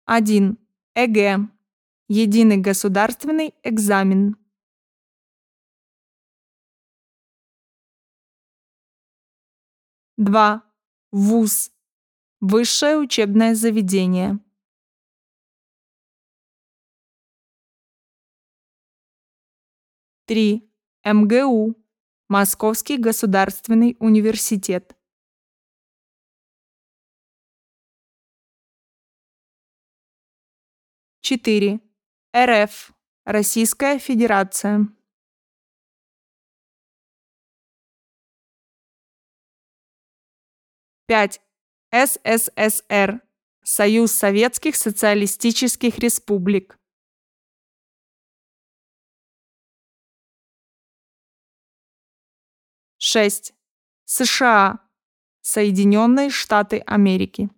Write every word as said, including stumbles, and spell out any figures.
один. ЕГЭ. Единый государственный экзамен. два. ВУЗ. Высшее учебное заведение. три. МГУ. Московский государственный университет. четыре. РФ. Российская Федерация. пять. СССР. Союз Советских Социалистических Республик. шесть. США. Соединенные Штаты Америки.